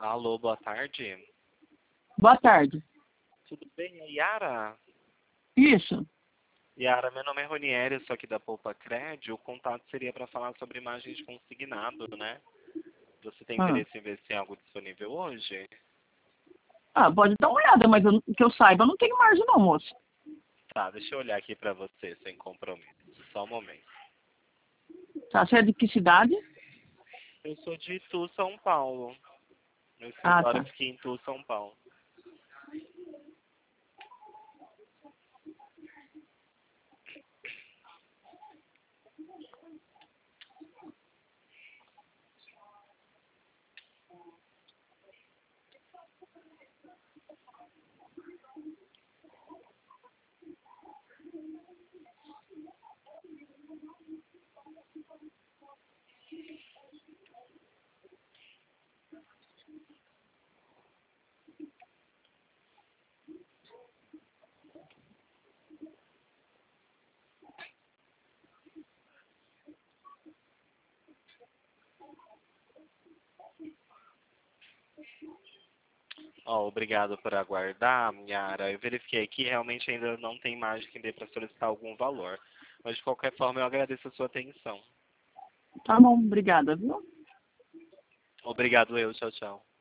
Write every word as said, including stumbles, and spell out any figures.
Alô, boa tarde. Boa tarde. Tudo bem, é Yara? Isso. Yara, meu nome é Ronieri, eu sou aqui da Poupa Cred. O contato seria para falar sobre imagens de consignado, né? Você tem Ah. interesse em ver se tem algo disponível hoje? ah, pode dar uma olhada, mas eu, que eu saiba, eu não tenho margem não, moço. Tá, deixa eu olhar aqui para você, sem compromisso. Só um momento. Tá, você é de que cidade? Eu sou de Itu, São Paulo. Meu Ah, escritório tá. fica em Itu, São Paulo. Ó, obrigado por aguardar, Yara. Eu verifiquei aqui, realmente ainda não tem margem que dê para solicitar algum valor. Mas de qualquer forma, eu agradeço a sua atenção. Tá bom, obrigada, viu? Obrigado, eu. Tchau, tchau.